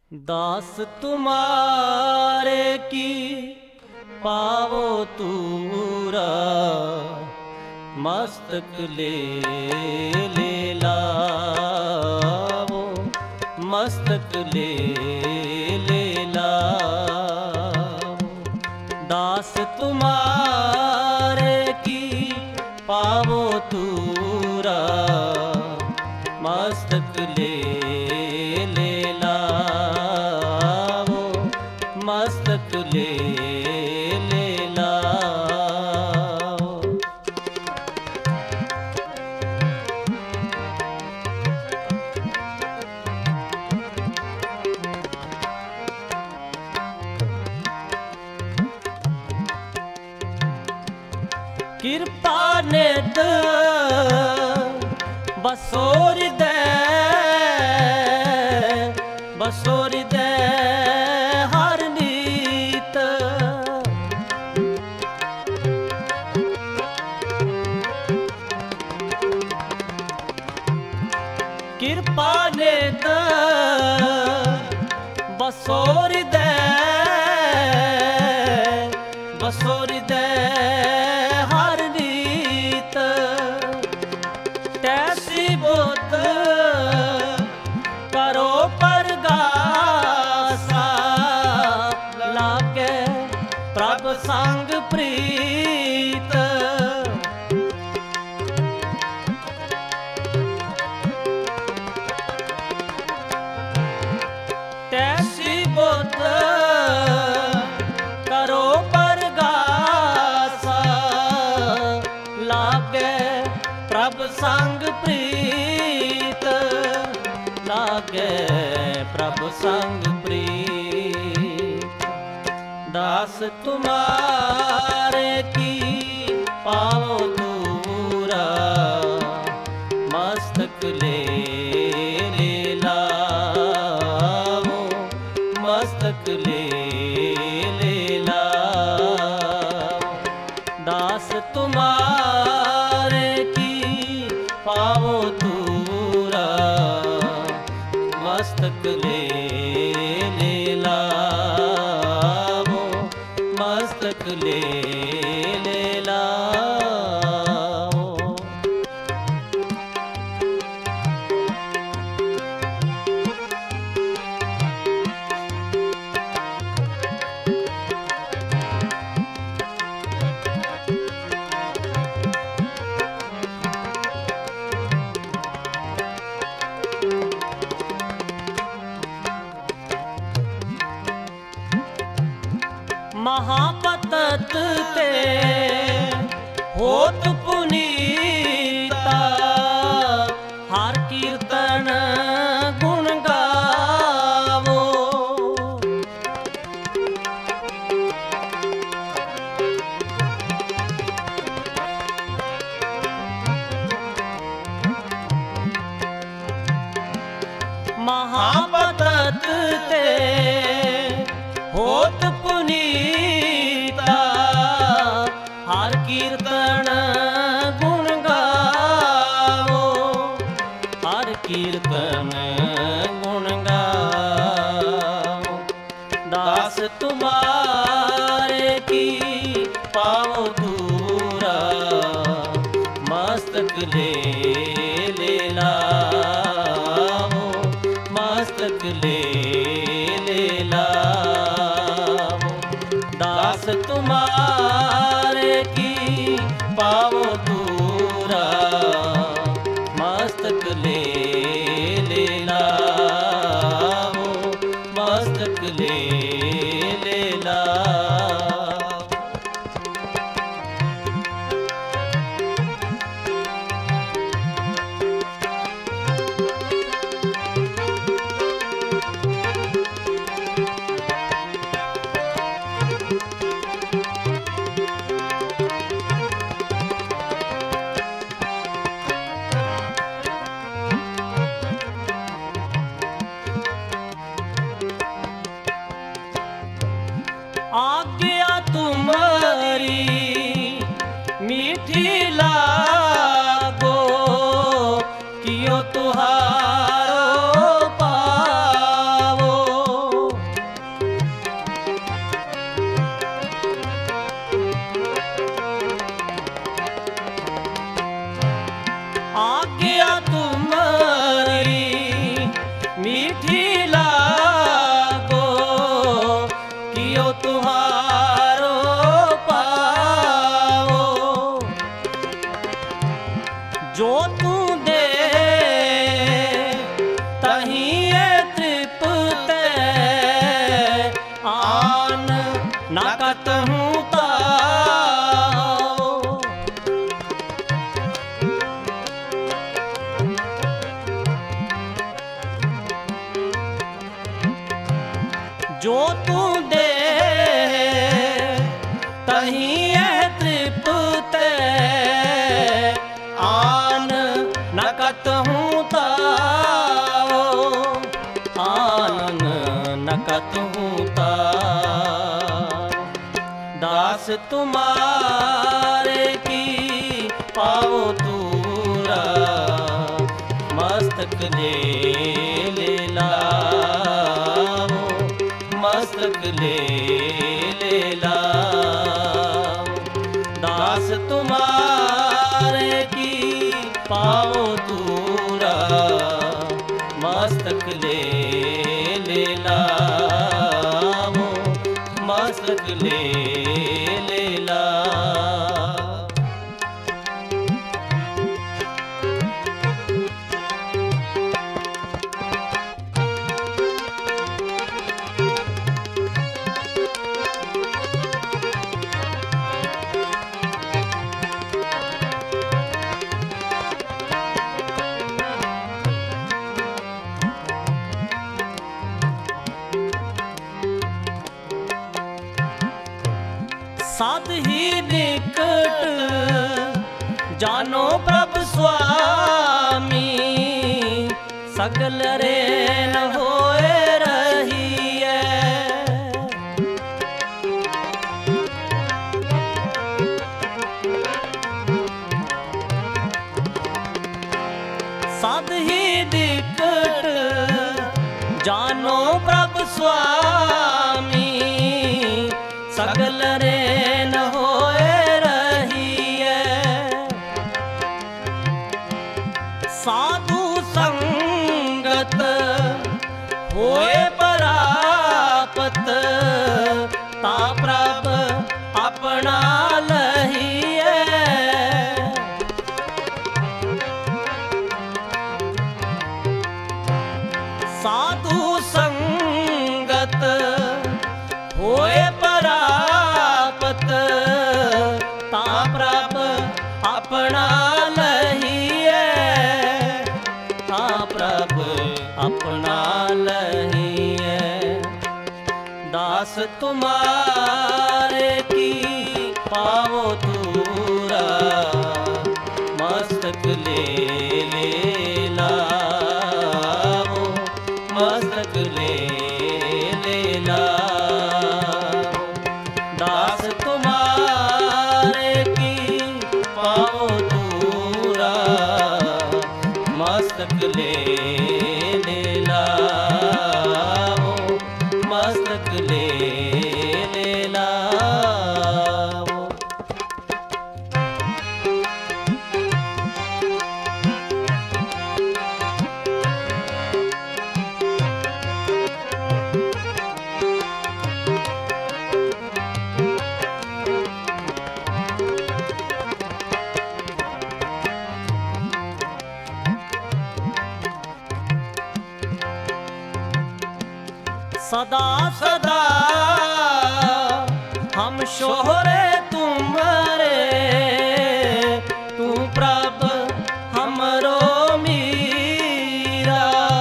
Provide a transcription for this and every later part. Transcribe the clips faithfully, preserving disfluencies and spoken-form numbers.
दास तुम्हारे की पावो तूरा, मस्तक ले ले लावो, मस्तक ले ले लावो। दास तुम्हारे की पावो तूरा, मस्तक ले ले लावो, मस्तक ले ले लावो। कृपा नित बसोर दे, बसोर दे हर नीत। कृपा नित बसोर दे, बसोर दे हर नीत। तैसी बुद्ध करो परगासा, लागे प्रभ संग प्रीत। तैसी बुद्ध करो परगासा, लागे प्रभ संग प्रीत, लागे प्रभ संग प्रीत। दास तुम्हारे की पावो तूरा, मस्तक ले ले लावो, मस्तक ले ले लावो। दास तुम्हारे की पावो तूरा, मस्तक ले ले लावो, मस्तक ले ले लावो। महापतत ते होत पुनीता, हर कीर्तन गुण गावो। महापतत ते होत पुनीता, हर कीर्तन गुण गावो, हर कीर्तन गुण गावो। दास तुम्हारे की पावो तूरा, मस्तक ले ले लावो, मस्तक ले ले लावो। दास तुम्हारे की पावो तूरा, मस्तक ले ले लावो, मस्तक ले ले लावो। तहीं तृप्त आन न कतहूँ ताओ। जो तू दे तहीं तृप्त आन न कतहूँ ताओ। आन न कतहूँ ताओ। दास तुम्हारे की पाओ तूरा मस्तक ले ले लाओ। मस्तक ले ले लाओ। दास तुम्हारे की पाओ तूरा मस्तक ले ले लाओ। मस्तक ले ले लाओ। साध ही निकट जानो प्रभु स्वामी। सकल रे न होए रही है। साध ही निकट जानो प्रभु स्वामी। सकल रे न होए रही है। साधु संगत होए परापत ता प्रभ अपना लही है। साधु संगत होए परापत ता प्रभ अपना लही है। ता प्रभ अपना लही है। दास तुम्हारे की पाओ तूरा मस्तक ले ले लाओ। मस्तक ले ले लाओ। दास तुम्हारे की पाओ तूरा मस्तक ले ले लाओ। मस्तक ले ले लाओ। सदा सदा हम शोहरे तुम्हारे। तू प्रभ हमरो मीरा।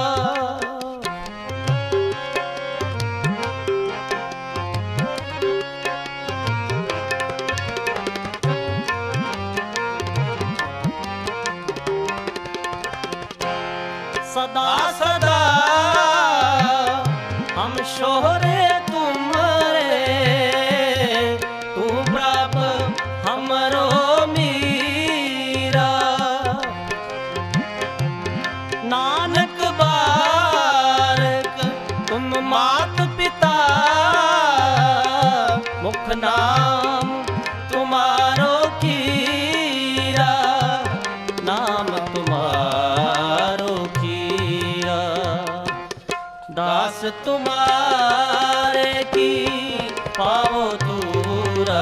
सदा सदा हम शोहरे तुम्हारे। तू प्रभ हमरो मीरा। नानक बारक तुम मात पिता। मुख नाम तुम्हारो कीरा। नाम तुम्हारो कीरा। दास तुम्हारे की पाओ तूरा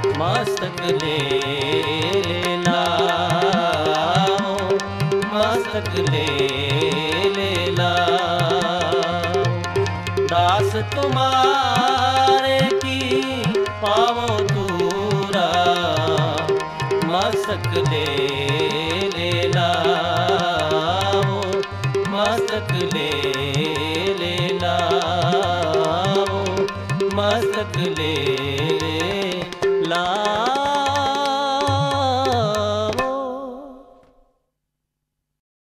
मस्तक ले लाओ। मस्तक मस्तक ले लेला। दास तुम्हारे की पावो दूरा, मस्तक ले लेला, वो मस्तक ले